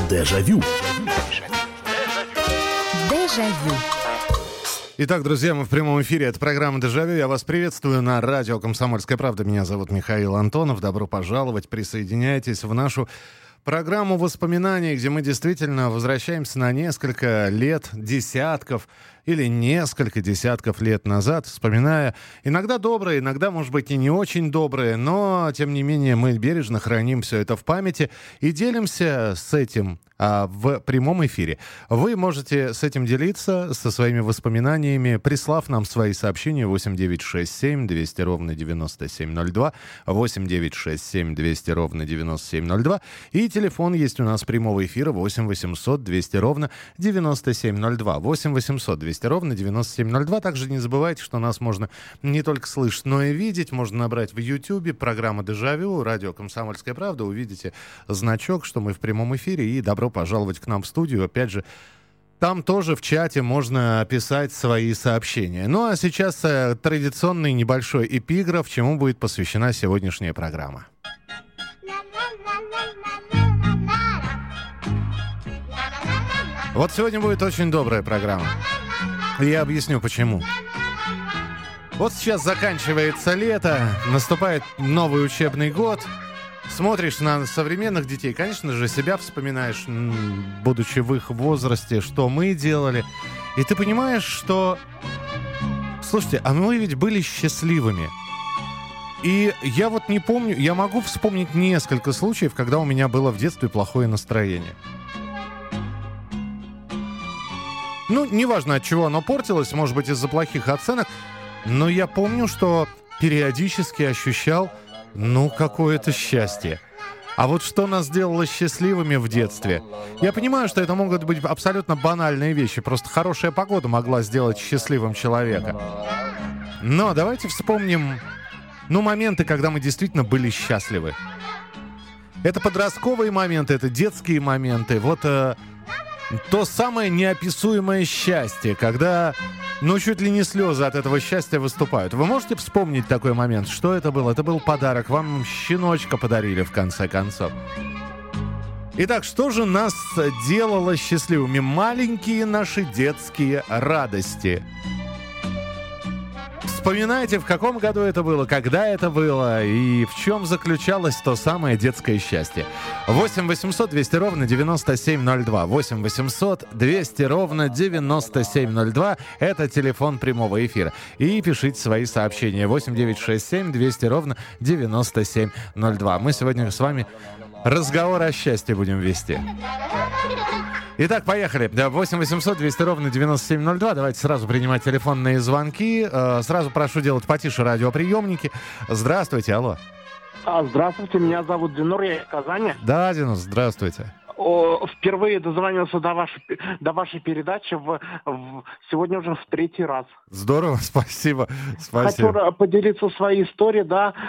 Дежавю. Дежавю. Итак, друзья, мы в прямом эфире. Это программа «Дежавю». Я вас приветствую на радио «Комсомольская правда». Меня зовут Михаил Антонов. Добро пожаловать. Присоединяйтесь в нашу программу воспоминаний, где мы действительно возвращаемся на несколько лет, десятков или несколько десятков лет назад, вспоминая иногда добрые, иногда, может быть, и не очень добрые, но, тем не менее, мы бережно храним все это в памяти и делимся с этим в прямом эфире. Вы можете с этим делиться, со своими воспоминаниями, прислав нам свои сообщения 8 200 ровно 9702, 8 200 ровно 9702, и телефон есть у нас прямого эфира 8 200 ровно 9702, 8 200 ровно 9702. Также не забывайте, что нас можно не только слышать, но и видеть. Можно набрать в YouTube программа «Дежавю», радио «Комсомольская правда». Увидите значок, что мы в прямом эфире, и добро пожаловать к нам в студию. Опять же, там тоже в чате можно писать свои сообщения. Ну а сейчас традиционный небольшой эпиграф, чему будет посвящена сегодняшняя программа. Вот сегодня будет очень добрая программа. Я объясню, почему. Вот сейчас заканчивается лето, наступает новый учебный год. Смотришь на современных детей, конечно же, себя вспоминаешь, будучи в их возрасте, что мы делали. И ты понимаешь, что... Слушайте, а мы ведь были счастливыми. И я вот не помню, я могу вспомнить несколько случаев, когда у меня было в детстве плохое настроение. Ну, неважно, от чего оно портилось, может быть, из-за плохих оценок, но я помню, что периодически ощущал, какое-то счастье. А вот что нас делало счастливыми в детстве? Я понимаю, что это могут быть абсолютно банальные вещи, просто хорошая погода могла сделать счастливым человека. Но давайте вспомним, моменты, когда мы действительно были счастливы. Это подростковые моменты, это детские моменты, вот... То самое неописуемое счастье, когда, чуть ли не слезы от этого счастья выступают. Вы можете вспомнить такой момент? Что это было? Это был подарок. Вам щеночка подарили, в конце концов. Итак, что же нас делало счастливыми? Маленькие наши детские радости. Вспоминайте, в каком году это было, когда это было и в чем заключалось то самое детское счастье. 8 800 200 ровно 9702. 8 800 200 ровно 9702. Это телефон прямого эфира. И пишите свои сообщения. 8 967 200 ровно 9702. Мы сегодня с вами разговор о счастье будем вести. Итак, поехали. 8 800 200 ровно 9702. Давайте сразу принимать телефонные звонки. Сразу прошу делать потише радиоприемники. Здравствуйте, алло. Здравствуйте, меня зовут Динур, я из Казани. Да, Динур, здравствуйте. Впервые дозвонился до вашей передачи сегодня уже в третий раз. Здорово, спасибо. Хочу поделиться своей историей,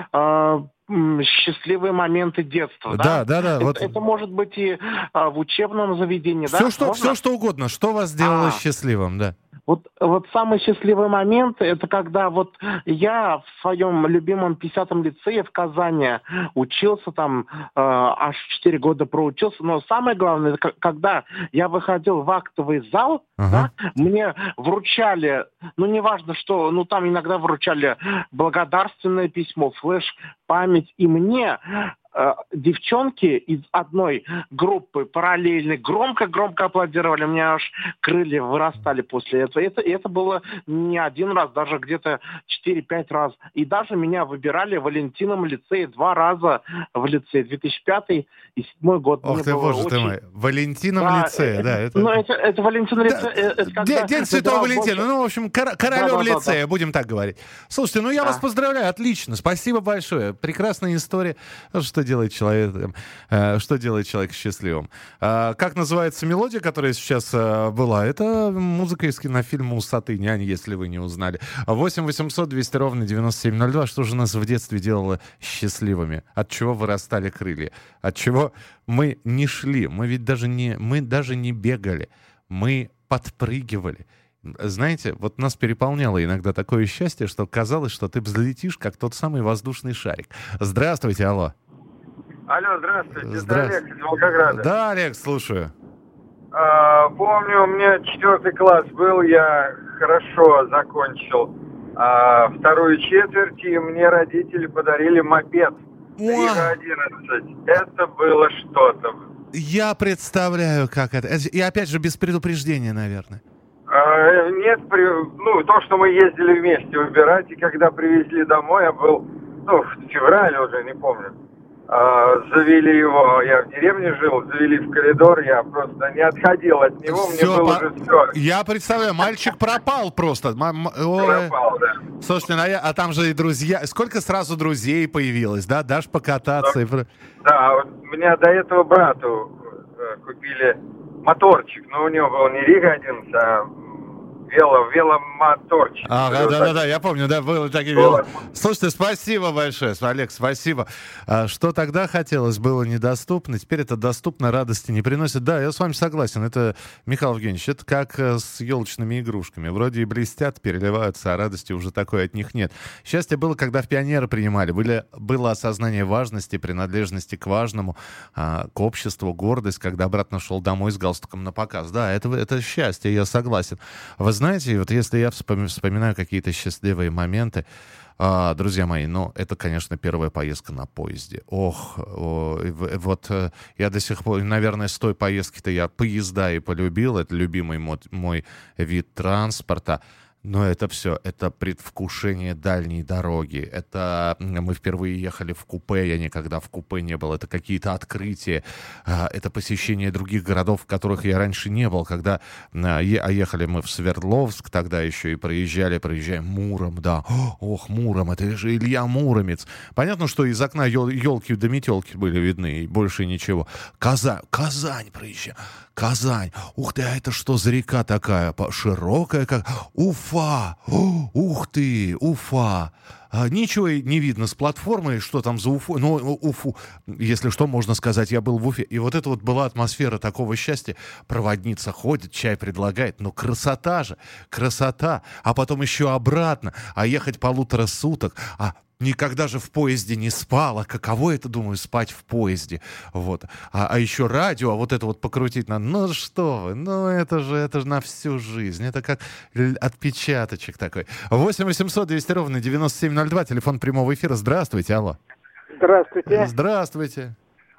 счастливые моменты детства. Да. Это может быть и в учебном заведении. Все, что угодно. Что вас сделало счастливым, да? Вот самый счастливый момент, это когда я в своем любимом 50-м лицее в Казани учился там, аж 4 года проучился, но самое главное, это когда я выходил в актовый зал, мне вручали, неважно что, там иногда вручали благодарственное письмо, флеш, память, и мне... девчонки из одной группы параллельной громко-громко аплодировали. У меня аж крылья вырастали после этого. Это было не один раз, даже где-то 4-5 раз. И даже меня выбирали в Валентином лицее 2 раза в лицее. 2005 и 2007 год. Ох ты, боже ты мой. В Валентином лицее, да. Это Валентином лицее. День Святого Валентина. В общем, королем лицея, будем так говорить. Слушайте, я вас поздравляю, отлично. Спасибо большое. Прекрасная история. Что делает человека счастливым. Как называется мелодия, которая сейчас была? Это музыка из кинофильма «Усатый нянь», если вы не узнали. 8 800 200 ровно 9702. Что же нас в детстве делало счастливыми? От чего вырастали крылья? От чего мы не шли? Мы ведь даже не бегали. Мы подпрыгивали. Знаете, нас переполняло иногда такое счастье, что казалось, что ты взлетишь, как тот самый воздушный шарик. Здравствуйте, алло. Алло, здравствуйте. Это Олег из Волгограда. Да, Олег, слушаю. Помню, у меня 4 класс был, я хорошо закончил вторую четверть, и мне родители подарили мопед Рига-11. Это было что-то. Я представляю, как это. И опять же, без предупреждения, наверное. Нет, то, что мы ездили вместе выбирать, и когда привезли домой, я был, в феврале уже, не помню. Завели его, я в деревне жил, завели в коридор, я просто не отходил от него, мне было уже все. Я представляю, мальчик пропал просто. Пропал, да. Слушайте, а там же и друзья, сколько сразу друзей появилось, да? Дашь покататься. Да, вот у меня до этого брату купили моторчик, но у него был не Рига-11, а веломоторчик. Да, я помню, да, было такие вело. Слушайте, спасибо большое, Олег, спасибо. Что тогда хотелось, было недоступно, теперь это доступно, радости не приносит. Да, я с вами согласен, это, Михаил Евгеньевич, это как с елочными игрушками. Вроде и блестят, переливаются, а радости уже такой от них нет. Счастье было, когда в пионеры принимали. Было осознание важности, принадлежности к важному, к обществу, гордость, когда обратно шел домой с галстуком на показ. Да, это счастье, я согласен. Вы знаете, вот если я вспоминаю какие-то счастливые моменты, друзья мои, это, конечно, первая поездка на поезде. Я до сих пор, наверное, с той поездки-то я поезда и полюбил. Это любимый мой вид транспорта. Но это все, это предвкушение дальней дороги. Это мы впервые ехали в купе, я никогда в купе не был. Это какие-то открытия, это посещение других городов, в которых я раньше не был. Когда ехали мы в Свердловск, тогда еще и проезжаем Муром, да. Муром, это же Илья Муромец. Понятно, что из окна елки до метелки были видны, и больше ничего. Казань проезжаем. Казань. Ух ты, а это что за река такая? Широкая, как... Уфа! Ух ты, Уфа! Ничего не видно с платформы, что там за Уфу. Но Уфу, если что, можно сказать, я был в Уфе. И вот это вот была атмосфера такого счастья. Проводница ходит, чай предлагает. Красота же, красота. А потом еще обратно. А ехать 1,5 суток. Никогда же в поезде не спала. Каково это, думаю, спать в поезде. Вот. А еще радио, вот это вот покрутить надо. Что вы, это же на всю жизнь. Это как отпечаточек такой. 8 800 200 ровно 9702, телефон прямого эфира. Здравствуйте, алло. Здравствуйте. Здравствуйте.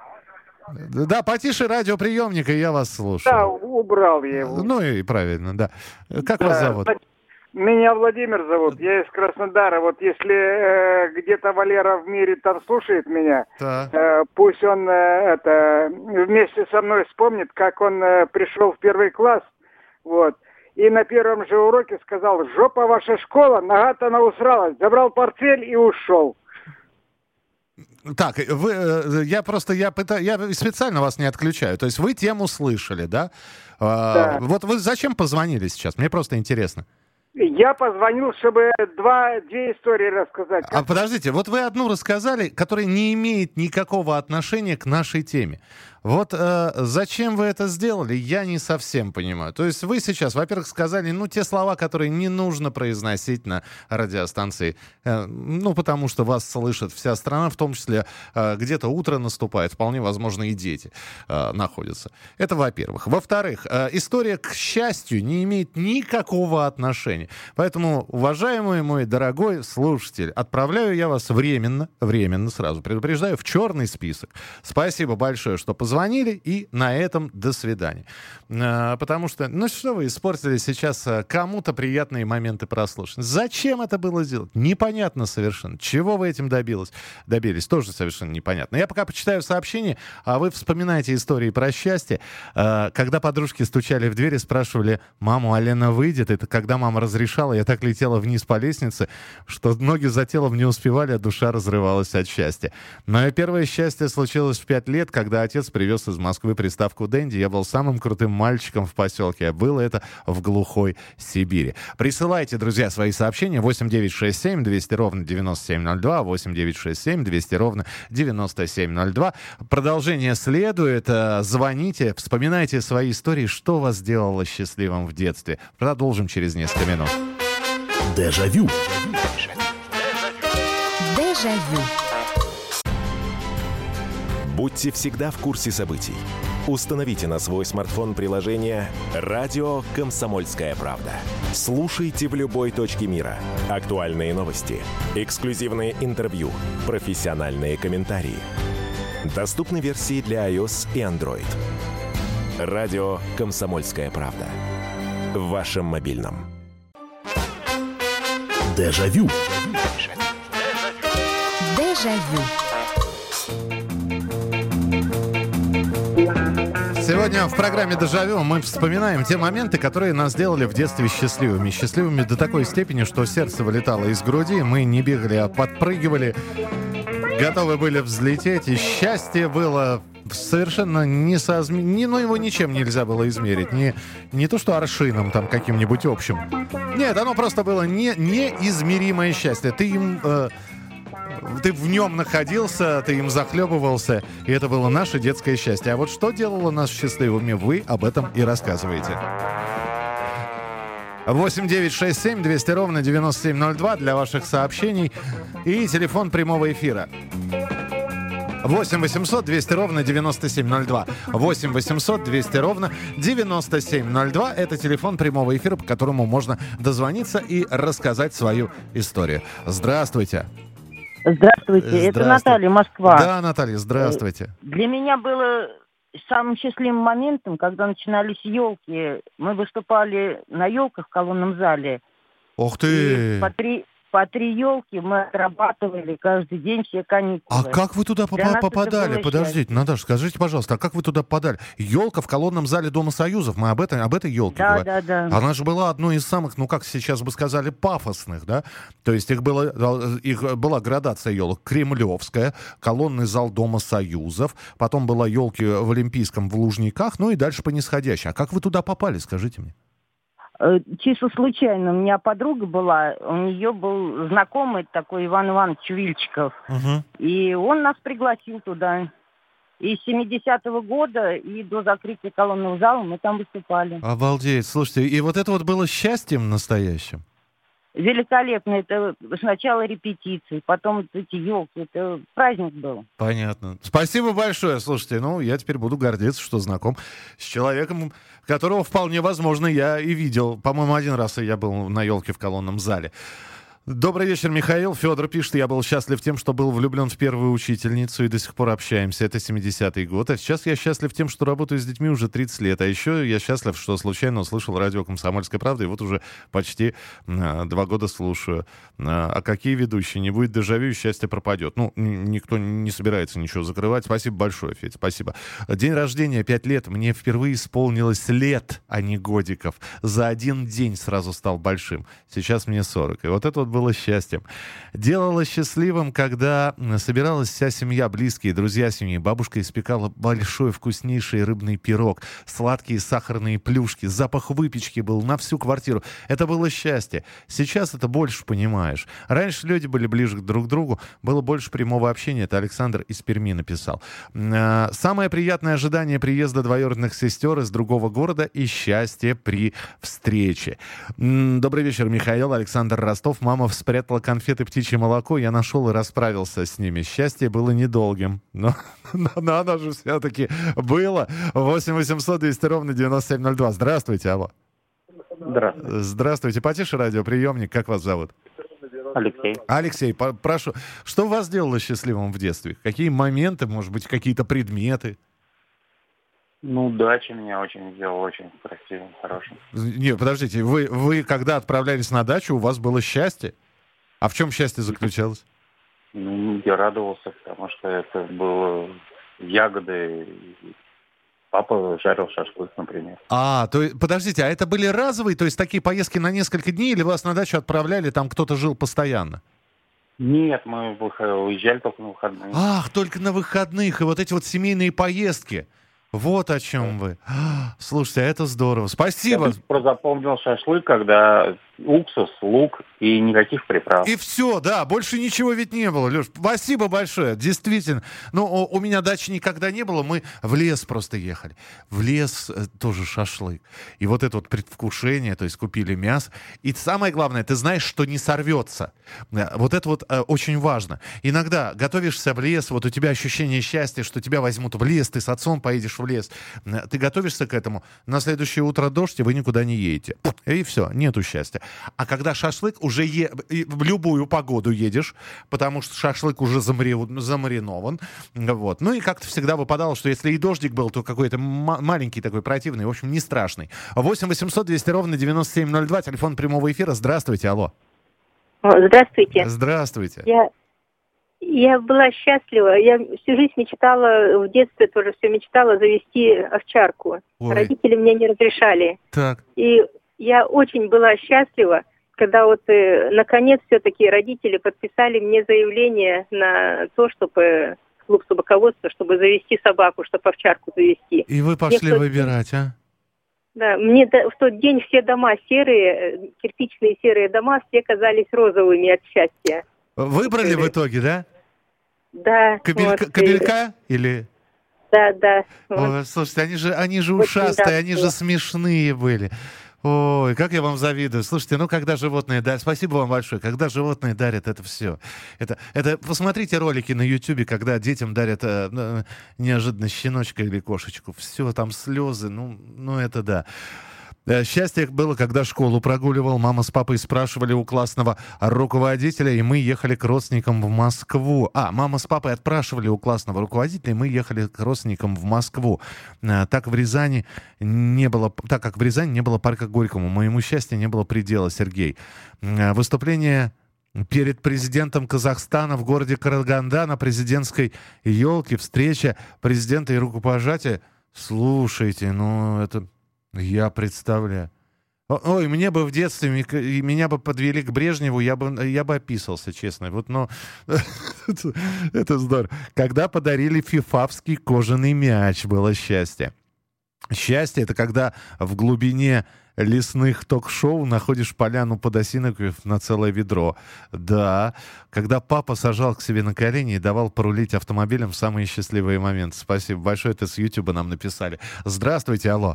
Да, потише радиоприемника, я вас слушаю. Да, убрал я его. И правильно, да. Как вас зовут? Меня Владимир зовут, я из Краснодара. Вот если где-то Валера в мире там слушает меня, пусть он вместе со мной вспомнит, как он пришел в 1 класс, вот, и на первом же уроке сказал: «Жопа ваша школа, нога-то она усралась», забрал портфель и ушел. Так, я специально вас не отключаю. То есть вы тему слышали, да? Да. Вот вы зачем позвонили сейчас? Мне просто интересно. Я позвонил, чтобы две истории рассказать. Подождите, вот вы одну рассказали, которая не имеет никакого отношения к нашей теме. Вот зачем вы это сделали, я не совсем понимаю. То есть вы сейчас, во-первых, сказали, те слова, которые не нужно произносить на радиостанции, потому что вас слышит вся страна, в том числе где-то утро наступает, вполне возможно, и дети находятся. Это во-первых. Во-вторых, история, к счастью, не имеет никакого отношения. Поэтому, уважаемый мой дорогой слушатель, отправляю я вас временно, сразу предупреждаю, в черный список. Спасибо большое, что позвонили, и на этом до свидания. Потому что, что вы испортили сейчас кому-то приятные моменты прослушивания? Зачем это было сделать? Непонятно совершенно. Чего вы этим добились? Тоже совершенно непонятно. Я пока почитаю сообщения, а вы вспоминаете истории про счастье. Когда подружки стучали в дверь и спрашивали: «Маму, Алена выйдет?» Это когда мама разрешала, я так летела вниз по лестнице, что ноги за телом не успевали, а душа разрывалась от счастья. Мое первое счастье случилось в 5 лет, когда отец привез из Москвы приставку «Дэнди». Я был самым крутым мальчиком в поселке, а было это в глухой Сибири. Присылайте, друзья, свои сообщения 8967 200 ровно 9702, 8967 200 ровно 9702. Продолжение следует. Звоните, вспоминайте свои истории, что вас сделало счастливым в детстве. Продолжим через несколько минут. Дежавю. Дежавю. Будьте всегда в курсе событий. Установите на свой смартфон приложение «Радио Комсомольская правда». Слушайте в любой точке мира. Актуальные новости, эксклюзивные интервью, профессиональные комментарии. Доступны версии для iOS и Android. «Радио Комсомольская правда». В вашем мобильном. Дежавю. Дежавю. Сегодня в программе «Дежавю» мы вспоминаем те моменты, которые нас сделали в детстве счастливыми. Счастливыми до такой степени, что сердце вылетало из груди, мы не бегали, а подпрыгивали, готовы были взлететь, и счастье было совершенно несоизмеримо. Ну, его ничем нельзя было измерить. Не то, что аршином там каким-нибудь общим. Нет, оно просто было неизмеримое счастье. Ты в нем находился, ты им захлебывался, и это было наше детское счастье. А вот что делало нас счастливыми, вы об этом и рассказываете. 8-967-200-97-02 для ваших сообщений и телефон прямого эфира. 8-800-200-97-02. 8-800-200-97-02. Это телефон прямого эфира, по которому можно дозвониться и рассказать свою историю. Здравствуйте. Здравствуйте, это Наталья, Москва. Да, Наталья, здравствуйте. Для меня было самым счастливым моментом, когда начинались елки. Мы выступали на елках в колонном зале. Ух ты! По три елки мы отрабатывали каждый день все каникулы. А как вы туда попадали? Подождите, Наташа, скажите, пожалуйста, а как вы туда попадали? Елка в колонном зале Дома Союзов. Мы об этой елке говорим. Да. Она же была одной из самых, ну как сейчас бы сказали, пафосных, да? То есть их была градация елок. Кремлевская, колонный зал Дома Союзов, потом была елки в Олимпийском в Лужниках, ну и дальше по нисходящей. А как вы туда попали, скажите мне? Чисто случайно. У меня подруга была, у нее был знакомый такой Иван Иванович Вильчиков. Угу. И он нас пригласил туда. И с 70-го года и до закрытия колонного зала мы там выступали. Обалдеть. Слушайте, и вот это вот было счастьем настоящим? Великолепно. Это сначала репетиции, потом эти елки. Это праздник был. Понятно. Спасибо большое. Слушайте, я теперь буду гордиться, что знаком с человеком, которого вполне возможно я и видел. По-моему, один раз я был на елке в колонном зале. Добрый вечер, Михаил. Федор пишет: я был счастлив тем, что был влюблен в первую учительницу и до сих пор общаемся. Это 70-й год. А сейчас я счастлив тем, что работаю с детьми уже 30 лет. А еще я счастлив, что случайно услышал радио «Комсомольская правда». И вот уже почти 2 года слушаю. А какие ведущие? Не будет дежавю, и счастье пропадет. Никто не собирается ничего закрывать. Спасибо большое, Федь, спасибо. День рождения, 5 лет. Мне впервые исполнилось лет, а не годиков. За один день сразу стал большим. Сейчас мне 40. И вот это вот было счастьем. Делало счастливым, когда собиралась вся семья, близкие, друзья семьи. Бабушка испекала большой вкуснейший рыбный пирог, сладкие сахарные плюшки, запах выпечки был на всю квартиру. Это было счастье. Сейчас это больше понимаешь. Раньше люди были ближе друг к другу, было больше прямого общения. Это Александр из Перми написал. Самое приятное ожидание приезда двоюродных сестер из другого города и счастье при встрече. Добрый вечер, Михаил. Александр, Ростов. Мама спрятала конфеты, птичье молоко. Я нашел и расправился с ними. Счастье было недолгим. Но оно же все-таки было. 8-800-200-97-02. Здравствуйте, алло. Здравствуйте. Здравствуйте. Потише радиоприемник. Как вас зовут? Алексей. Алексей, прошу. Что вас делало счастливым в детстве? Какие моменты, может быть, какие-то предметы? Дача меня очень сделала очень красивым, хорошим. Нет, подождите, вы когда отправлялись на дачу, у вас было счастье? А в чем счастье заключалось? Я радовался, потому что это было ягоды. Папа жарил шашлык, например. Подождите, а это были разовые, то есть такие поездки на несколько дней, или вас на дачу отправляли, там кто-то жил постоянно? Нет, мы уезжали только на выходные. Ах, только на выходных, и вот эти вот семейные поездки. Вот о чем вы. Слушайте, это здорово. Спасибо. Я запомнил шашлык, когда уксус, лук и никаких приправ. И все, да, больше ничего ведь не было, Леш. Спасибо большое, действительно. Ну, у меня дачи никогда не было, мы в лес просто ехали. В лес тоже шашлык. И вот это вот предвкушение, то есть купили мясо. И самое главное, ты знаешь, что не сорвется. Вот это вот очень важно. Иногда готовишься в лес, вот у тебя ощущение счастья, что тебя возьмут в лес, ты с отцом поедешь в лес. Ты готовишься к этому, на следующее утро дождь, и вы никуда не едете. И все, нету счастья. А когда шашлык, уже в любую погоду едешь, потому что шашлык уже замаринован. Вот. Ну и как-то всегда выпадало, что если и дождик был, то какой-то маленький такой противный, в общем, не страшный. 8 800 200 ровно 9702, телефон прямого эфира. Здравствуйте, алло. Здравствуйте. Здравствуйте. Я была счастлива. Я всю жизнь мечтала, в детстве тоже все мечтала завести овчарку. Ой. Родители мне не разрешали. Так. И я очень была счастлива, когда вот наконец все-таки родители подписали мне заявление на то, чтобы клуб собаководства, чтобы завести собаку, чтобы овчарку завести. И вы пошли выбирать, а? Да, мне в тот день все дома серые, кирпичные серые дома, все казались розовыми от счастья. Выбрали в итоге, да? Да. Кобелька или... Да. Ой, слушайте, они же ушастые, они же смешные были. Ой, как я вам завидую. Слушайте, когда животные дарят... Спасибо вам большое. Когда животные дарят это все. Это посмотрите ролики на Ютубе, когда детям дарят неожиданно щеночка или кошечку. Все, там слезы. Ну это да. Счастье было, когда школу прогуливал. Мама с папой спрашивали у классного руководителя, и мы ехали к родственникам в Москву. Мама с папой отпрашивали у классного руководителя, и мы ехали к родственникам в Москву. Так как в Рязани не было парка Горькому, моему счастью не было предела, Сергей. Выступление перед президентом Казахстана в городе Караганда на президентской елке, встреча президента и рукопожатие. Слушайте, это... Я представляю. Ой, мне бы в детстве, меня бы подвели к Брежневу, я бы описался, честно. Это здорово. Когда подарили фифавский кожаный мяч, было счастье. Счастье — это когда в глубине лесных ток-шоу находишь поляну подосиновиков на целое ведро. Да, когда папа сажал к себе на колени и давал порулить автомобилем в самые счастливые моменты. Спасибо большое, это с Ютуба нам написали. Здравствуйте, алло.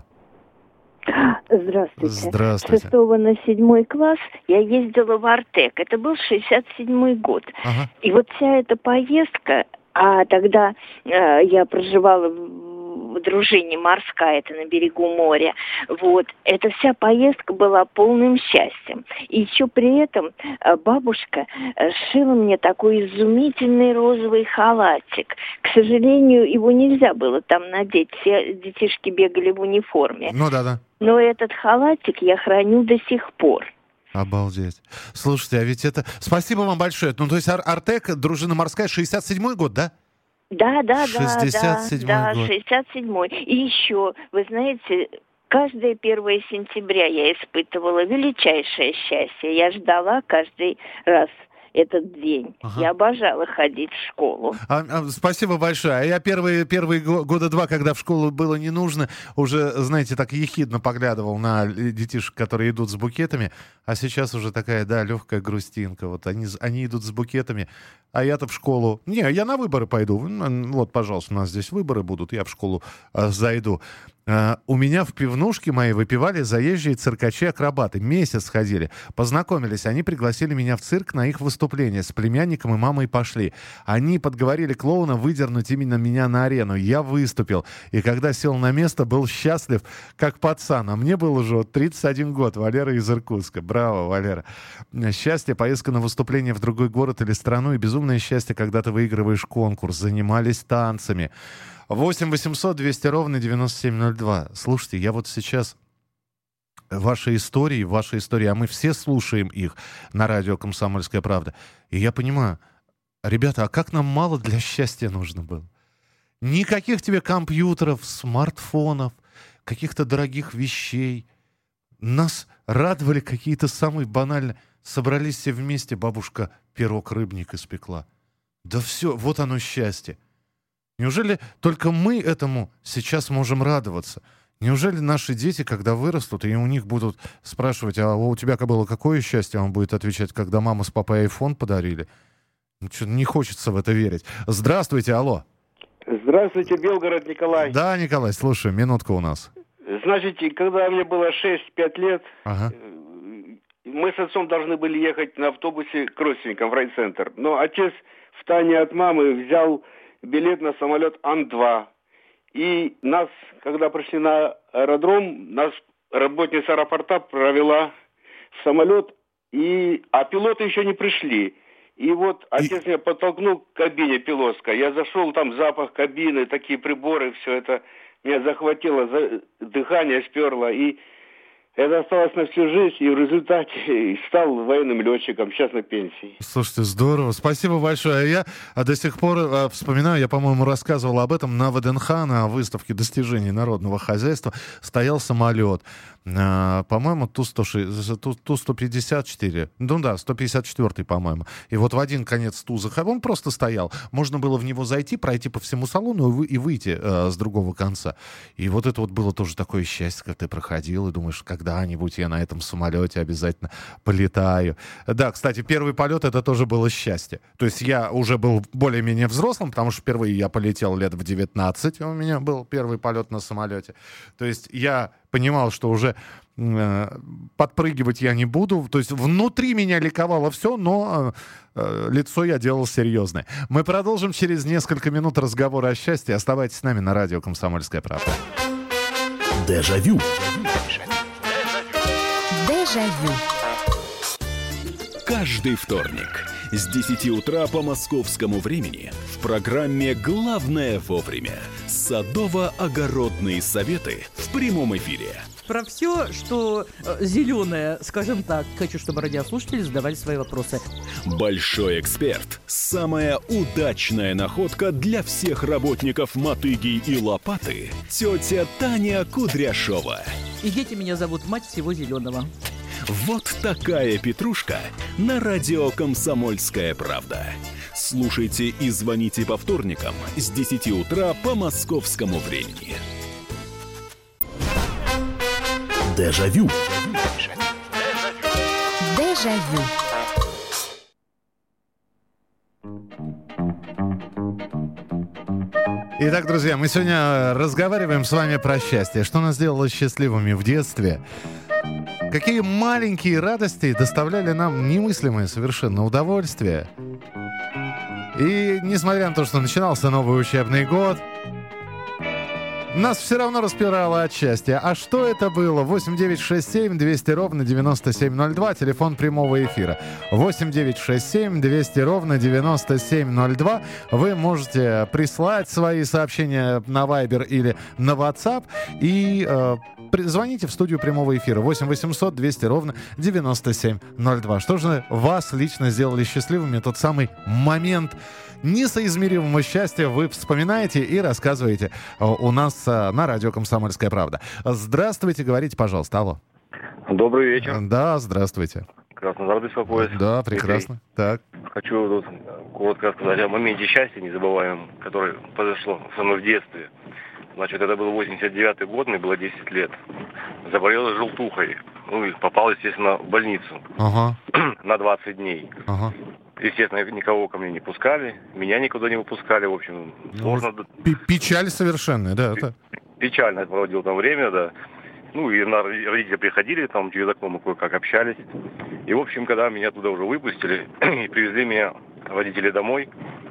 Здравствуйте. С 6 на 7 класс я ездила в Артек. Это был 67-й год. Ага. И вот вся эта поездка, а тогда я проживала в дружине морская, это на берегу моря. Вот. Эта вся поездка была полным счастьем. И еще при этом бабушка сшила мне такой изумительный розовый халатик. К сожалению, его нельзя было там надеть. Все детишки бегали в униформе. Да. Но этот халатик я храню до сих пор. Обалдеть. Слушайте, а ведь это... Спасибо вам большое. То есть Артек, дружина морская, 67-й год, да? Да. 67-й год. 67-й. И еще, вы знаете, каждое 1 сентября я испытывала величайшее счастье. Я ждала каждый раз этот день. Ага. Я обожала ходить в школу. Спасибо большое. А я первые года 2, когда в школу было не нужно, уже, знаете, так ехидно поглядывал на детишек, которые идут с букетами. А сейчас уже такая, легкая грустинка. Вот они идут с букетами, а я-то в школу... Не, я на выборы пойду. Вот, пожалуйста, у нас здесь выборы будут, я в школу зайду. У меня в пивнушке моей выпивали заезжие циркачи-акробаты. Месяц ходили. Познакомились. Они пригласили меня в цирк на их выступление. С племянником и мамой пошли. Они подговорили клоуна выдернуть именно меня на арену. Я выступил. И когда сел на место, был счастлив, как пацан. А мне был уже 31 год. Валера из Иркутска. Браво, Валера. Счастье, поездка на выступление в другой город или страну. И безумное счастье, когда ты выигрываешь конкурс. Занимались танцами. 8 800 200 ровно 9702. Слушайте, я вот сейчас ваши истории, а мы все слушаем их на радио «Комсомольская правда». И я понимаю, ребята, а как нам мало для счастья нужно было? Никаких тебе компьютеров, смартфонов, каких-то дорогих вещей. Нас радовали какие-то самые банальные. Собрались все вместе, бабушка пирог-рыбник испекла. Да все, вот оно счастье. Неужели только мы этому сейчас можем радоваться? Неужели наши дети, когда вырастут, и у них будут спрашивать, а у тебя было какое счастье? Он будет отвечать, когда мама с папой айфон подарили. Что-то не хочется в это верить. Здравствуйте, алло. Здравствуйте, Белгород, Николай. Да, Николай, слушай, минутка у нас. Значит, когда мне было 6-5 лет, мы с отцом должны были ехать на автобусе к родственникам в райцентр. Но отец втайне от мамы взял билет на самолет Ан-2. И нас, когда пришли на аэродром, нас работница аэропорта провела в самолет, а пилоты еще не пришли. И вот отец меня подтолкнул к кабине пилотской. Я зашел, там запах кабины, такие приборы, все это меня захватило, дыхание сперло. И это осталось на всю жизнь, и в результате стал военным летчиком, сейчас на пенсии. Слушайте, здорово, спасибо большое. Я до сих пор вспоминаю, я, по-моему, рассказывал об этом на ВДНХ, на выставке достижений народного хозяйства, стоял самолет. По-моему, Ту-154. Ну да, 154-й, по-моему. И вот в один конец Туза, он просто стоял. Можно было в него зайти, пройти по всему салону и выйти с другого конца. И вот это вот было тоже такое счастье, когда ты проходил и думаешь, когда-нибудь я на этом самолете обязательно полетаю. Да, кстати, первый полет — это тоже было счастье. То есть я уже был более-менее взрослым, потому что впервые я полетел лет в 19. У меня был первый полет на самолете. То есть я понимал, что уже подпрыгивать я не буду. То есть внутри меня ликовало все, но лицо я делал серьезное. Мы продолжим через несколько минут разговора о счастье. Оставайтесь с нами на радио «Комсомольская правда». Дежавю. Дежавю. Каждый вторник с 10 утра по московскому времени в программе «Главное вовремя» садово-огородные советы в прямом эфире. Про все, что зеленое, скажем так. Хочу, чтобы радиослушатели задавали свои вопросы. Большой эксперт. Самая удачная находка для всех работников мотыги и лопаты. Тетя Таня Кудряшова. И дети меня зовут мать всего зеленого. Вот такая петрушка на радио «Комсомольская правда». Слушайте и звоните по вторникам с 10 утра по московскому времени. Дежавю. Дежавю. Итак, друзья, мы сегодня разговариваем с вами про счастье. Что нас делало счастливыми в детстве? Какие маленькие радости доставляли нам немыслимое совершенно удовольствие. И несмотря на то, что начинался новый учебный год, нас все равно распирало от счастья. А что это было? 8-967-200-97-02, телефон прямого эфира. 8-967-200-97-02. Вы можете прислать свои сообщения на Viber или на WhatsApp и звоните в студию прямого эфира. 8-800-200-97-02. Что же вас лично сделали счастливыми? Тот самый момент несоизмеримого счастья вы вспоминаете и рассказываете у нас на радио «Комсомольская правда». Здравствуйте, говорите, пожалуйста. Алло. Добрый вечер. Да, здравствуйте. Краснодар беспокоит. Да, прекрасно. Так. Хочу тут коротко сказать о моменте счастья незабываемом, который произошло со мной в детстве. Значит, это был 89-й год, мне было 10 лет. Заболел желтухой. Ну и попал, естественно, в больницу. На 20 дней. Естественно, никого ко мне не пускали, меня никуда не выпускали, в общем, сложно. Печаль совершенная, да. Печально я проводил там время, да. Ну, и родители приходили, там через окно мы кое-как общались. И, в общем, когда меня туда уже выпустили и привезли меня родители домой,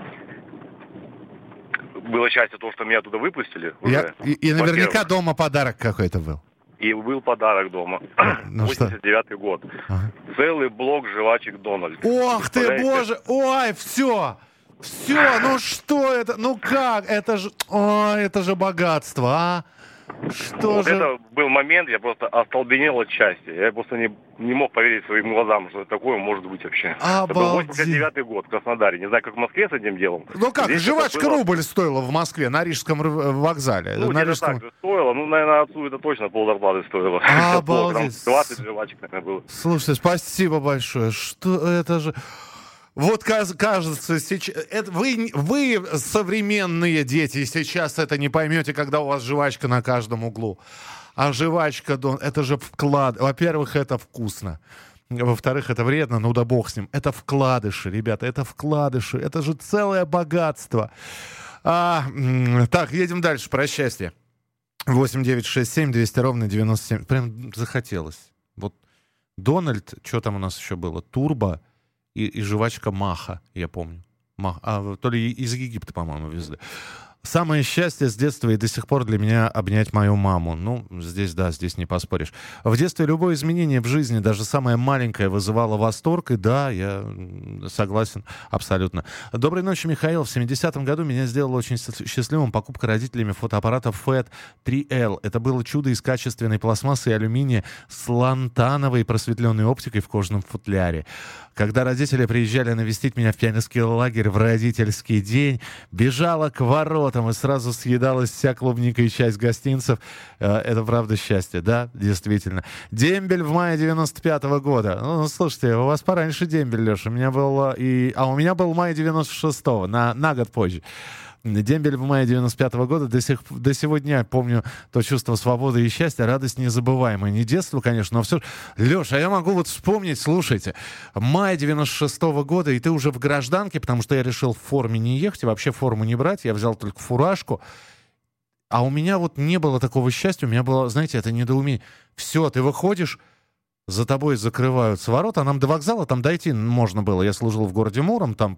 было счастье то, что меня туда выпустили. И наверняка дома подарок какой-то был. И был подарок дома. 89-й год. Целый блок жвачек Дональд. Ох ты, боже! Ой, все! Все, ну что это? Ну как? Это же богатство, а? Что вот же? Это был момент, я просто остолбенел от счастья. Я просто не мог поверить своим глазам, что это такое может быть вообще. Обалдеть. Это был 89-й год в Краснодаре. Не знаю, как в Москве с этим делом. Ну как, здесь жвачка рубль стоила в Москве на Рижском вокзале. Ну, где-то так же стоило. Ну, наверное, отцу это точно ползарплаты стоило. Обалдеть. 20 жвачек, наверное, было. Слушайте, спасибо большое. Что это же... Вот кажется, сейчас, вы современные дети, сейчас это не поймете, когда у вас жвачка на каждом углу. А жвачка, это же вклад. Во-первых, это вкусно. Во-вторых, это вредно, ну да бог с ним. Это вкладыши, ребята, это вкладыши. Это же целое богатство. Так, едем дальше, про счастье. 8-967-200-97. Прям захотелось. Вот Дональд, что там у нас еще было? Турбо и жвачка Маха, я помню. То ли из Египта, по-моему, везли. Самое счастье с детства и до сих пор для меня обнять мою маму. Ну, здесь не поспоришь. В детстве любое изменение в жизни, даже самое маленькое, вызывало восторг. И да, я согласен абсолютно. Доброй ночи, Михаил. В 70-м году меня сделала очень счастливым покупка родителями фотоаппарата FET 3L. Это было чудо из качественной пластмассы и алюминия с лантановой просветленной оптикой в кожаном футляре. Когда родители приезжали навестить меня в пионерский лагерь в родительский день, бежала к воротам и сразу съедалась вся клубника и часть гостинцев. Это правда счастье, да, действительно. Дембель в мае 95-го года. Ну, слушайте, у вас пораньше дембель, Леша. У меня был у меня был май 96-го, на год позже. Дембель в мае 95-го года. До сего дня помню то чувство свободы и счастья, радость незабываемая. Не детство, конечно, но все. Леша, а я могу вот вспомнить, слушайте, май 96-го года, и ты уже в гражданке, потому что я решил в форме не ехать, и вообще форму не брать, я взял только фуражку. А у меня вот не было такого счастья, у меня было, знаете, это недоумение. Все, ты выходишь, за тобой закрываются ворота, а нам до вокзала там дойти можно было. Я служил в городе Муром, там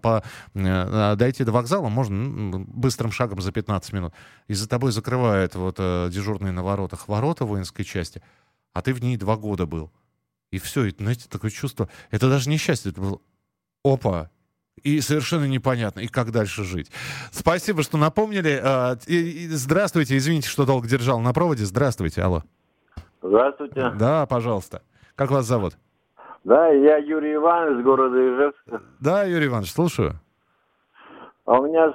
дойти до вокзала можно быстрым шагом за 15 минут. И за тобой закрывают дежурные на воротах ворота воинской части, а ты в ней 2 года был. И все, и, знаете, такое чувство, это даже не счастье, это было опа, и совершенно непонятно, и как дальше жить. Спасибо, что напомнили. Здравствуйте, извините, что долго держал на проводе. Здравствуйте, алло. Здравствуйте. Да, пожалуйста. Как вас зовут? Да, я Юрий Иванович из города Ижевска. Да, Юрий Иванович, слушаю. А у меня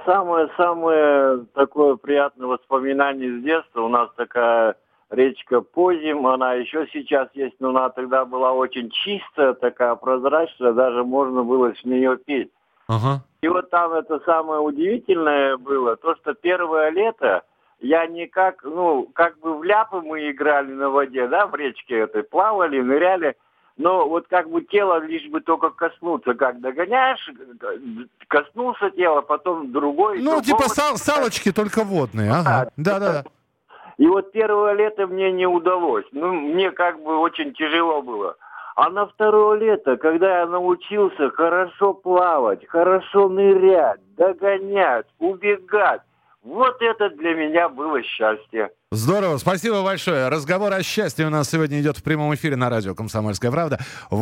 самое такое приятное воспоминание с детства. У нас такая речка Позим, она еще сейчас есть, но она тогда была очень чистая, такая прозрачная, даже можно было с нее пить. Ага. И вот там это самое удивительное было, то, что первое лето я никак, как бы в ляпы мы играли на воде, да, в речке этой, плавали, ныряли, но вот как бы тело лишь бы только коснуться, как догоняешь, коснулся тела, потом другой. Типа салочки, только водные, ага, да. И вот первое лето мне не удалось, мне как бы очень тяжело было. А на второе лето, когда я научился хорошо плавать, хорошо нырять, догонять, убегать, вот это для меня было счастье. Здорово, спасибо большое. Разговор о счастье у нас сегодня идет в прямом эфире на радио «Комсомольская правда».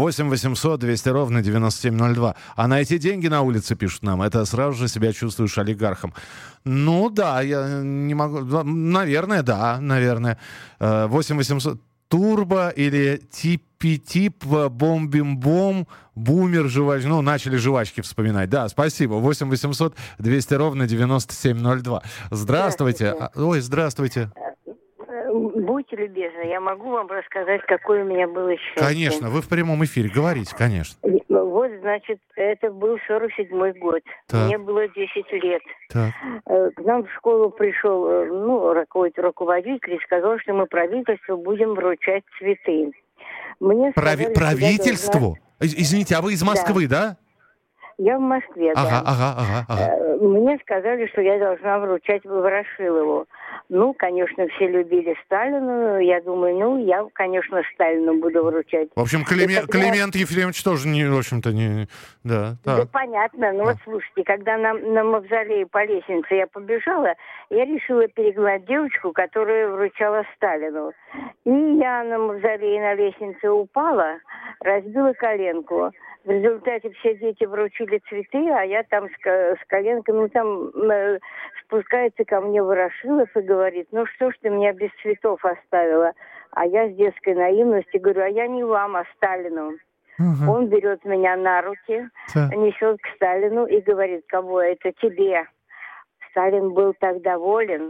8-800-200-97-02. А найти деньги на улице, пишут нам, это сразу же себя чувствуешь олигархом. Ну да, я не могу... Наверное, да, наверное. 8-800... Турбо или тип бомбим-бом, бумер, жвачки. Начали жвачки вспоминать. Да, спасибо. 8-800-200-97-02. Здравствуйте. Ой, здравствуйте. Будьте любезны, я могу вам рассказать, какое у меня было счастье? Конечно, вы в прямом эфире. Говорите, конечно. Вот, значит, это был 47-й год. Так. Мне было 10 лет. Так. К нам в школу пришел какой-то руководитель и сказал, что мы правительству будем вручать цветы. Мне сказали, правительству? Извините, а вы из Москвы, да? Я в Москве, да. Ага. Мне сказали, что я должна вручать Ворошилову. Конечно, все любили Сталину. Я думаю, я, конечно, Сталину буду вручать. В общем, Климент Ефремович тоже, в общем-то, не... Да, да, понятно. Вот слушайте, когда на мавзолее по лестнице я побежала, я решила перегнать девочку, которая вручала Сталину. И я на мавзолее на лестнице упала, разбила коленку. В результате все дети вручили цветы, а я там с коленкой, спускается ко мне Ворошилов и говорит, что ж ты меня без цветов оставила? А я с детской наивностью говорю, а я не вам, а Сталину. Угу. Он берет меня на руки, несет к Сталину и говорит, кого это тебе? Сталин был так доволен.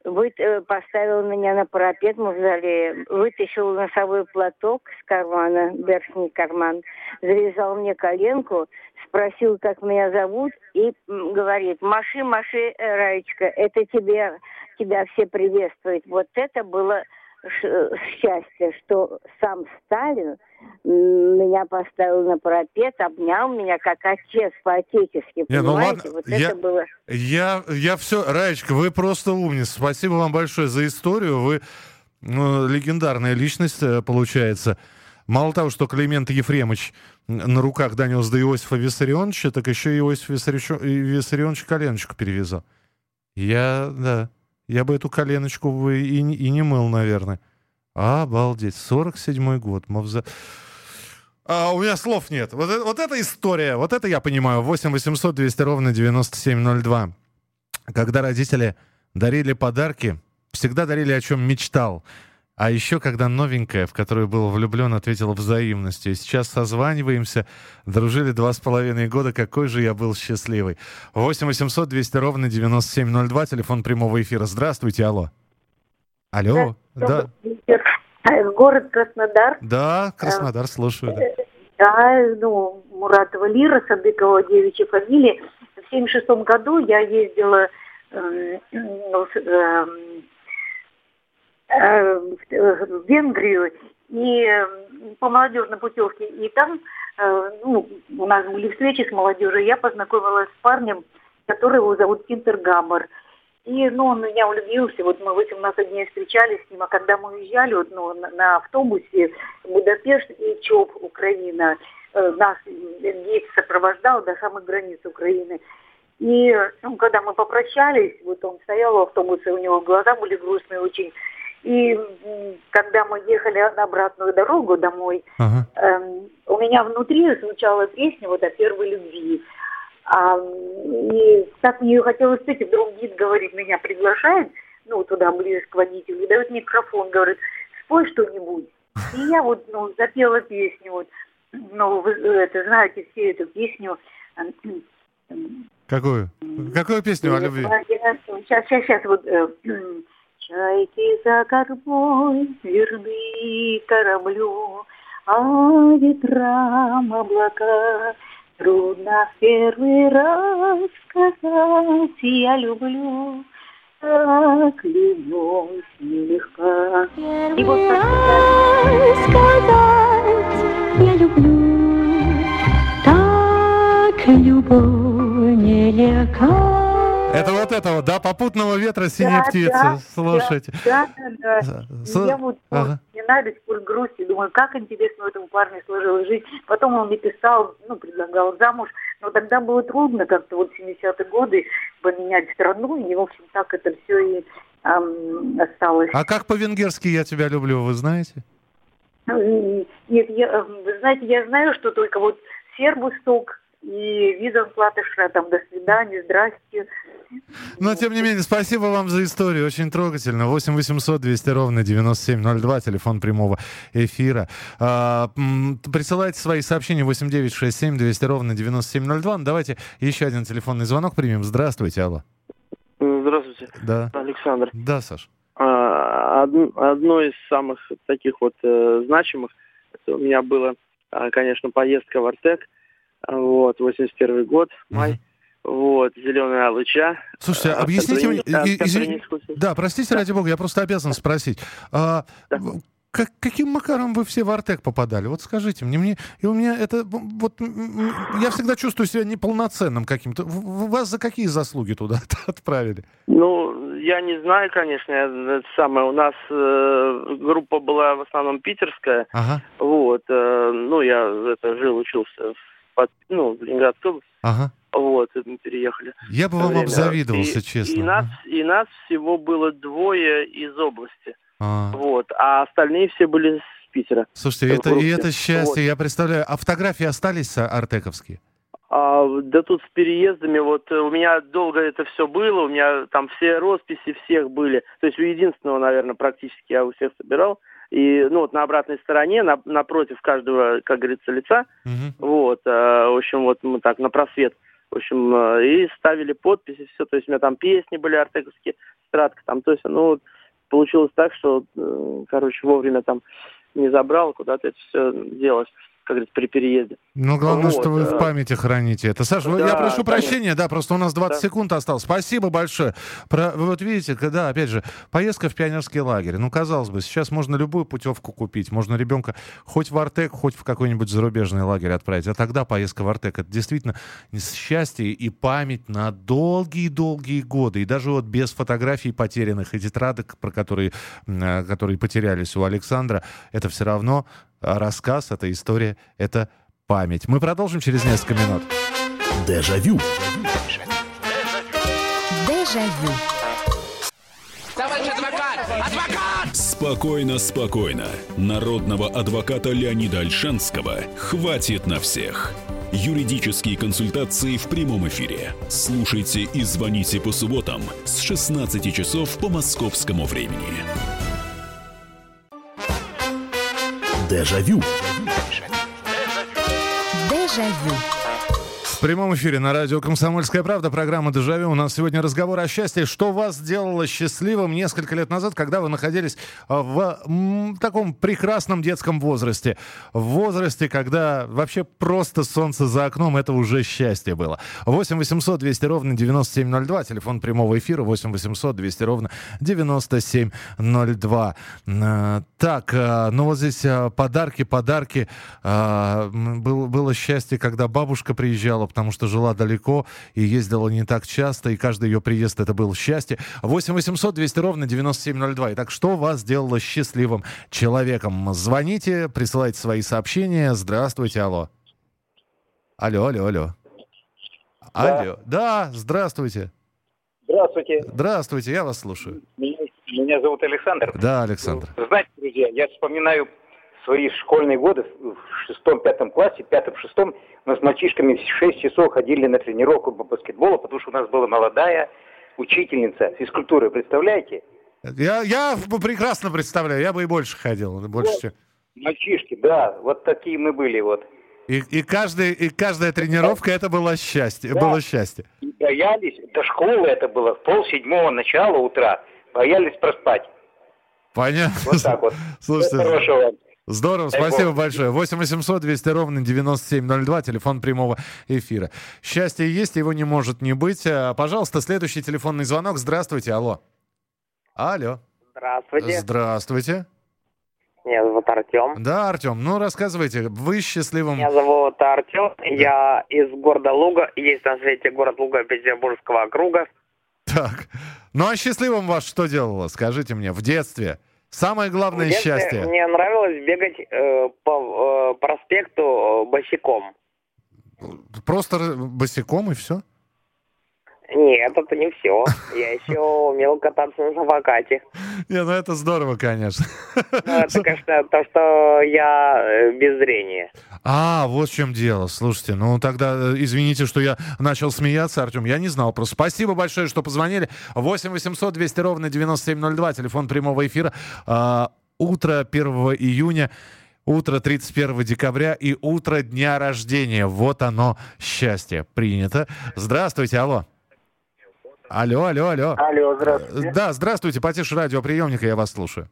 поставил меня на парапет мавзолея, вытащил носовой платок с кармана, верхний карман, завязал мне коленку, спросил, как меня зовут, и говорит: маши, Раечка, это тебя все приветствуют. Вот это было счастье, что сам Сталин меня поставил на парапет, обнял меня как отец по-отечески. Не, ну ладно, вот это было... Я все, Раечка, вы просто умница. Спасибо вам большое за историю. Вы легендарная личность, получается. Мало того, что Климент Ефремович на руках донес до Иосифа Виссарионовича, так еще и Иосиф Виссарионович коленочку перевязал. Я бы эту коленочку и не мыл, наверное. Обалдеть. 47-й год. У меня слов нет. Вот эта история, вот это я понимаю. 8 800 200 ровно 9702. Когда родители дарили подарки, всегда дарили, о чем мечтал. А еще, когда новенькая, в которую был влюблен, ответила взаимностью. И сейчас созваниваемся. Дружили 2,5 года. Какой же я был счастливый. 8 800 200 ровно 9702. Телефон прямого эфира. Здравствуйте, алло. Алло. Да. Город Краснодар. Да, Краснодар, слушаю. Да, Муратова Лира, Садыкова девичья фамилия. В 1976 году я ездила в Венгрию и по молодежной путевке. И там у нас были встречи с молодежью. Я познакомилась с парнем, которого зовут Кинтер Гаммер. И он в меня влюбился. Вот мы 18 дней встречались с ним, а когда мы уезжали на автобусе в Будапешт и ЧОП, Украина, нас гид сопровождал до самых границ Украины. И когда мы попрощались, вот он стоял в автобусе, у него глаза были грустные очень. И когда мы ехали на обратную дорогу домой, у меня внутри звучала песня о первой любви. И так мне ее хотелось спеть, и вдруг гид говорит, меня приглашает, туда ближе к водителю, и дает микрофон, говорит: спой что-нибудь. И я запела песню, вы знаете все эту песню. Какую? Какую песню о любви? Сейчас чайки за кормой верны кораблю, а ветрам облака. Трудно в первый раз сказать «я люблю», так любовь нелегка. И вот сказать «я люблю», так любовь нелегка. Это вот этого, да, попутного ветра синие птицы. Слушайте. Да. Я не надо до сих пор грусти. Думаю, как интересно у этого парня сложилась жизнь. Потом он мне писал, предлагал замуж. Но тогда было трудно как-то в 70-е годы поменять страну. И, в общем, так это все и осталось. А как по-венгерски «я тебя люблю», вы знаете? Нет, вы знаете, я знаю, что только сербусток и визан платыша, до свидания, здрасте. Но, тем не менее, спасибо вам за историю, очень трогательно. 8 800 200 ровно 9702, телефон прямого эфира. Присылайте свои сообщения 8 967 200 ровно 9702. Давайте еще один телефонный звонок примем. Здравствуйте, алло. Здравствуйте. Да. Александр. Да, Саш. Одно из самых таких значимых, это у меня была, конечно, поездка в Артек. 81 год, май. Зеленая Алыча. Слушайте, объясните мне... Да, простите, ради бога, я просто обязан спросить. Каким макаром вы все в Артек попадали? Вот скажите мне. И у меня это... я всегда чувствую себя неполноценным каким-то. Вас за какие заслуги туда отправили? Я не знаю, конечно. У нас группа была в основном питерская. Ага. Я жил, учился в Ленинградской области. Ага. Мы переехали. Я бы вам обзавидовался, честно. И нас всего было 2 из области. А остальные все были с Питера. Слушайте, это счастье, я представляю. А фотографии остались артековские? Да тут с переездами, у меня долго это все было, у меня там все росписи всех были. То есть у единственного, наверное, практически я у всех собирал. И, на обратной стороне, напротив каждого, как говорится, лица, в общем, мы так, на просвет, в общем, и ставили подписи, все, то есть у меня там песни были артековские, тетрадка там. То есть, ну, получилось так, что, короче, вовремя там не забрал, куда-то это все делалось, как говорится, при переезде. Ну, главное, что вы в памяти храните это. Саша, да, я прошу прощения, конечно. да, просто у нас 20 секунд осталось. Спасибо большое. Вот видите, когда, опять же, поездка в пионерский лагерь. Ну, казалось бы, сейчас можно любую путевку купить. Можно ребенка хоть в Артек, хоть в какой-нибудь зарубежный лагерь отправить. А тогда поездка в Артек — это действительно счастье и память на долгие-долгие годы. И даже вот без фотографий потерянных и тетрадок, которые потерялись у Александра, это все равно рассказ, это история, это память. Мы продолжим через несколько минут. Дежавю. Дежавю. Товарищ адвокат! Адвокат! Спокойно, спокойно. Народного адвоката Леонида Ольшанского хватит на всех. Юридические консультации в прямом эфире. Слушайте и звоните по субботам с 16 часов по московскому времени. Дежавю. Дежавю. В прямом эфире на радио «Комсомольская правда» программа «Дежавю». У нас сегодня разговор о счастье. Что вас сделало счастливым несколько лет назад, когда вы находились в таком прекрасном детском возрасте? В возрасте, когда вообще просто солнце за окном — это уже счастье было. 8 800 200 ровно 9702. Телефон прямого эфира 8 800 200 ровно 9702. Так, ну вот здесь подарки. Было счастье, когда бабушка приезжала, потому что жила далеко и ездила не так часто, и каждый ее приезд — это было счастье. 8 800 200 ровно 9702. Итак, что вас сделало счастливым человеком? Звоните, присылайте свои сообщения. Здравствуйте, алло. Алло. Алло. Да, здравствуйте. Здравствуйте. Здравствуйте, я вас слушаю. Меня зовут Александр. Да, Александр. Знаете, друзья, я вспоминаю свои школьные годы в 6-5 классе, 5-6, мы с мальчишками в 6 часов ходили на тренировку по баскетболу, потому что у нас была молодая учительница физкультуры, представляете? Я прекрасно представляю, я бы и больше ходил, больше. Мальчишки, да, вот такие мы были вот. И каждая тренировка — это было счастье, да. Было счастье. И боялись, до школы это было, в 6:30 начала утра, боялись проспать. Понятно. Вот так вот. Слушайте, хорошего вам. Здорово, спасибо большое. 8 800 200 ровно 9702, телефон прямого эфира. Счастье есть, его не может не быть. Пожалуйста, следующий телефонный звонок. Здравствуйте, алло. Алло. Здравствуйте. Здравствуйте. Меня зовут Артем. Да, Артем, ну рассказывайте, вы счастливым... Меня зовут Артем, я из города Луга, есть на свете город Луга Петербургского округа. Так, ну а счастливым вас что делало, скажите мне, в детстве? Самое главное счастье. Мне нравилось бегать по проспекту босиком. Просто босиком и все? Нет, это не все. Я еще умел кататься на самокате. Не, ну это здорово, конечно. Ну, это, конечно, то, что я без зрения. Вот в чем дело. Слушайте, ну тогда извините, что я начал смеяться, Артем. Я не знал просто. Спасибо большое, что позвонили. 8 800 200 ровно 9702, телефон прямого эфира. Утро 1 июня, утро 31 декабря и утро дня рождения. Вот оно, счастье. Принято. Здравствуйте, алло. Алло. Алло, здравствуйте. Да, здравствуйте, потише радиоприемника, я вас слушаю.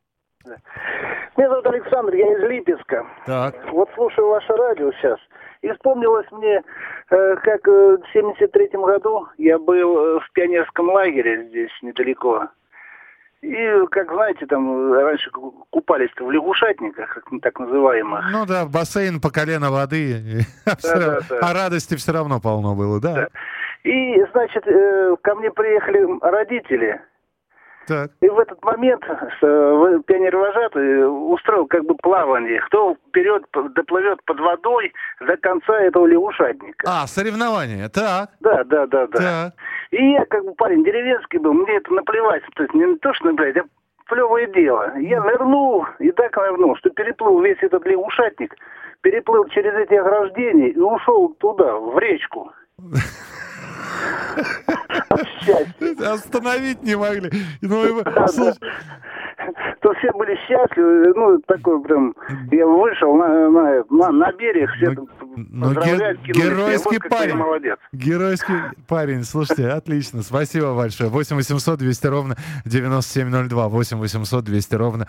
Меня зовут Александр, я из Липецка. Так. Вот слушаю ваше радио сейчас. И вспомнилось мне, как в 73-м году я был в пионерском лагере здесь недалеко. И, как знаете, там раньше купались-то в лягушатниках, так называемых. Ну да, бассейн по колено воды. А радости все равно полно было, да? И, значит, ко мне приехали родители. Так. И в этот момент пионер-вожатый устроил как бы плавание. Кто вперед доплывет под водой до конца этого лягушатника. Соревнования, так. Да. Так. И я как бы парень деревенский был, мне это наплевать. То есть не то, что наплевать, а плевое дело. Я нырнул, и так нырнул, что переплыл весь этот лягушатник, переплыл через эти ограждения и ушел туда, в речку. Остановить не могли. То все были счастливы, такой прям, я вышел на берег, все поздравляет, геройский парень. Молодец. Геройский парень. Слушайте, отлично. Спасибо большое. 8 800 200 ровно 9702. 8 800 200 ровно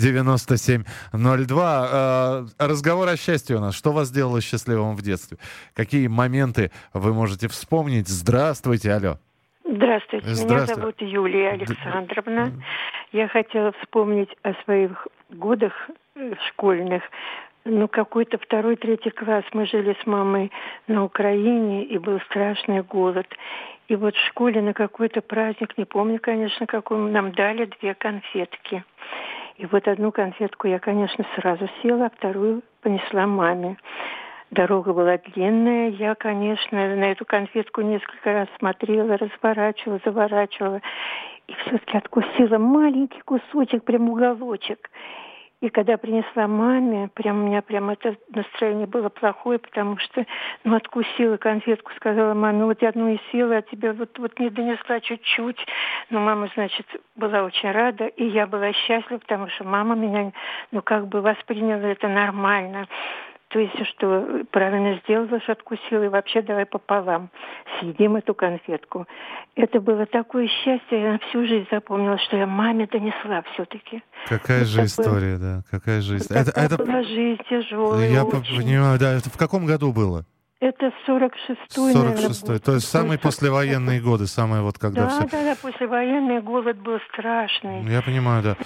9702. Разговор о счастье у нас. Что вас делало счастливым в детстве? Какие моменты вы можете вспомнить? Здравствуйте, алло. Здравствуйте, меня зовут Юлия Александровна. Я хотела вспомнить о своих годах школьных. Какой-то 2-3 класс. Мы жили с мамой на Украине, и был страшный голод. И вот в школе на какой-то праздник, не помню, конечно, какой, нам дали 2 конфетки. И вот одну конфетку я, конечно, сразу съела, а вторую понесла маме. Дорога была длинная. Я, конечно, на эту конфетку несколько раз смотрела, разворачивала, заворачивала. И все-таки откусила маленький кусочек, прям уголочек. И когда принесла маме, у меня это настроение было плохое, потому что, откусила конфетку, сказала: маме, вот я одну и съела, а тебе вот не донесла чуть-чуть. Но мама, значит, была очень рада, и я была счастлива, потому что мама меня, восприняла это нормально. То есть, что правильно сделала, что откусила, и вообще давай пополам съедим эту конфетку. Это было такое счастье, я на всю жизнь запомнила, что я маме донесла все-таки. Какая же история, да, какая же история. Это была жизнь тяжелая. Я очень. понимаю, да, это в каком году было? Это 46-й, 46-й, то есть самые послевоенные годы, самые когда все... Да, послевоенный голод был страшный. Я понимаю, да.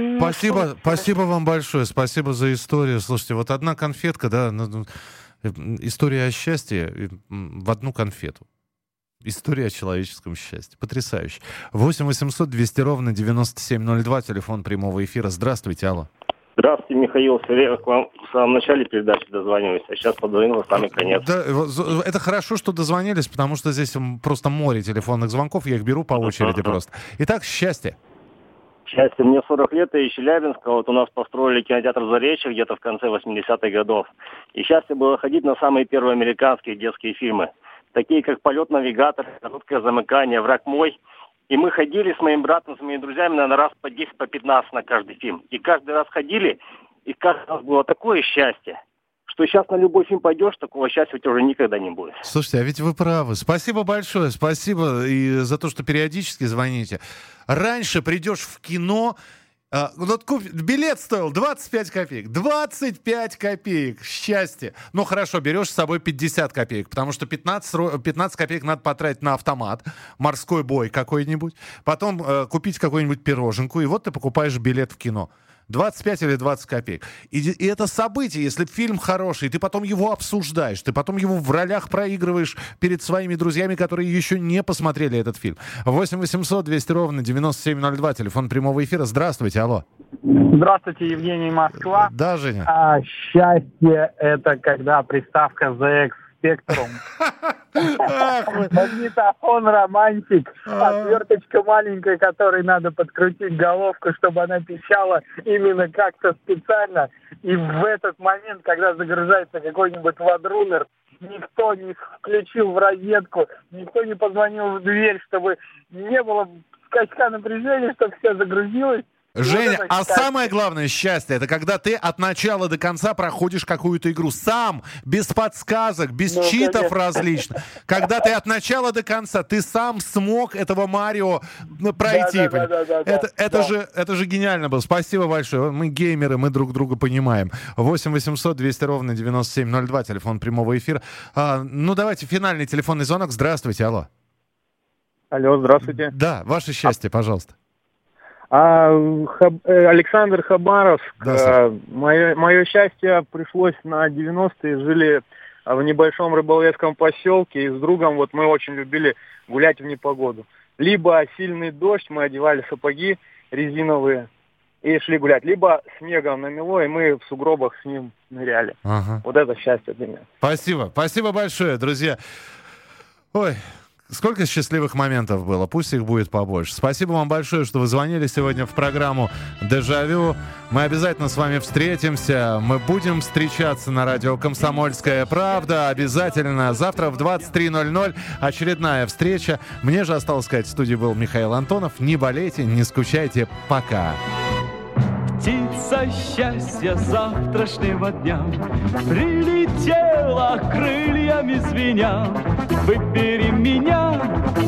Спасибо вам большое, спасибо за историю. Слушайте, вот одна конфетка, да, история о счастье в одну конфету. История о человеческом счастье. Потрясающе. 8 800 200 ровно 9702, телефон прямого эфира. Здравствуйте, алло. Здравствуйте, Михаил. Я к вам в самом начале передачи дозвонились, а сейчас позвонил в самый конец. Да, это хорошо, что дозвонились, потому что здесь просто море телефонных звонков, я их беру по очереди просто. Итак, счастье. Счастье. Мне 40 лет, и из Челябинска. Вот у нас построили кинотеатр «Заречье» где-то в конце 80-х годов. И счастье было ходить на самые первые американские детские фильмы. Такие, как «Полет навигатора», «Короткое замыкание», «Враг мой». И мы ходили с моим братом, с моими друзьями, наверное, раз по 10, по 15 на каждый фильм. И каждый раз ходили, и каждый раз было такое счастье, что сейчас на любой фильм пойдешь, такого счастья у тебя уже никогда не будет. Слушайте, а ведь вы правы. Спасибо большое, спасибо и за то, что периодически звоните. Раньше придешь в кино... билет стоил 25 копеек. 25 копеек. Счастье. Хорошо, берешь с собой 50 копеек, потому что 15 копеек надо потратить на автомат, морской бой какой-нибудь, потом купить какую-нибудь пироженку, и вот ты покупаешь билет в кино. 25 или 20 копеек. И это событие, если фильм хороший, ты потом его обсуждаешь, ты потом его в ролях проигрываешь перед своими друзьями, которые еще не посмотрели этот фильм. 8 800 200 ровно 9702, телефон прямого эфира. Здравствуйте, алло. Здравствуйте, Евгений, Москва. Да, Женя. Счастье — это когда приставка ZX Spectrum. Магнитофон романтик, отверточка маленькая, которой надо подкрутить головку, чтобы она пищала именно как-то специально. И в этот момент, когда загружается какой-нибудь ладрунер, никто не включил в розетку, никто не позвонил в дверь, чтобы не было скачка напряжения, чтобы все загрузилось. Женя, самое главное счастье — это когда ты от начала до конца проходишь какую-то игру сам, без подсказок, без читов различных. Когда ты от начала до конца, ты сам смог этого Марио пройти. Это же гениально было. Спасибо большое. Мы геймеры, мы друг друга понимаем. 8 800 200 ровно 9702, телефон прямого эфира. Давайте финальный телефонный звонок. Здравствуйте, алло. Алло, здравствуйте. Да, ваше счастье, пожалуйста. Александр, Хабаровск. Да, мое счастье пришлось на 90-е. Жили в небольшом рыболовецком поселке. И с другом мы очень любили гулять в непогоду. Либо сильный дождь, мы одевали сапоги резиновые и шли гулять. Либо снегом намело, и мы в сугробах с ним ныряли. Ага. Вот это счастье для меня. Спасибо. Спасибо большое, друзья. Ой... Сколько счастливых моментов было, пусть их будет побольше. Спасибо вам большое, что вы звонили сегодня в программу «Дежавю». Мы обязательно с вами встретимся. Мы будем встречаться на радио «Комсомольская правда». Обязательно. Завтра в 23:00 очередная встреча. Мне же осталось сказать, в студии был Михаил Антонов. Не болейте, не скучайте. Пока. Птицы Птица счастья завтрашнего дня прилетела крыльями звеня. Выбери меня,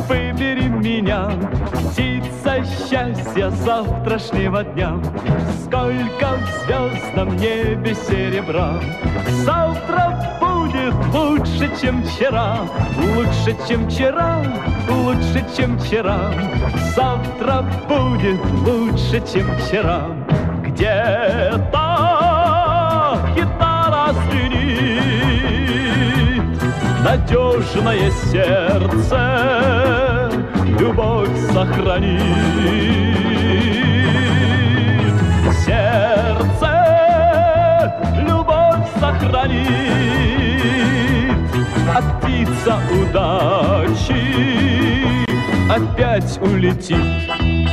птица счастья завтрашнего дня. Сколько в звездном небе серебра, завтра будет лучше, чем вчера. Лучше, чем вчера, лучше, чем вчера. Завтра будет лучше, чем вчера. Где-то гитара звенит, надежное сердце любовь сохранит. Сердце любовь сохранит, а птица удачи опять улетит.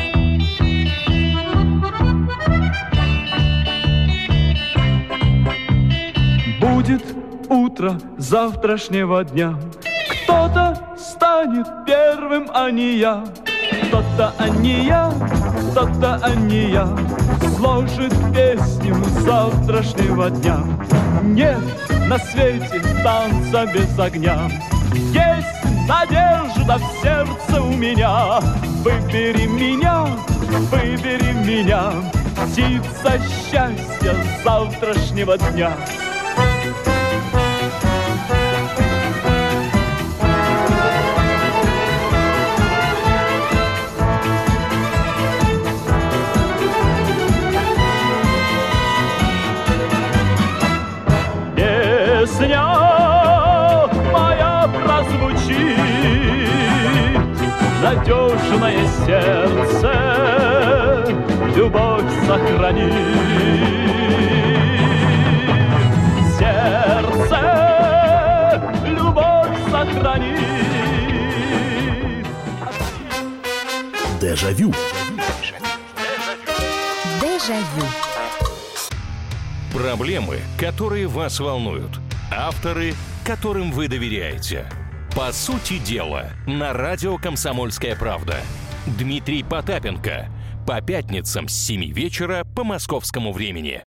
Будет утро завтрашнего дня, кто-то станет первым, а не я. Кто-то, а не я, кто-то, а не я, сложит песню завтрашнего дня. Нет на свете танца без огня, есть надежда в сердце у меня. Выбери меня, птица счастья завтрашнего дня. Песня моя прозвучит, надежное сердце любовь сохранит. Сердце любовь сохранит. Дежавю. Дежавю. Проблемы, которые вас волнуют. Авторы, которым вы доверяете. По сути дела, на радио «Комсомольская правда». Дмитрий Потапенко. По пятницам с 7 вечера по московскому времени.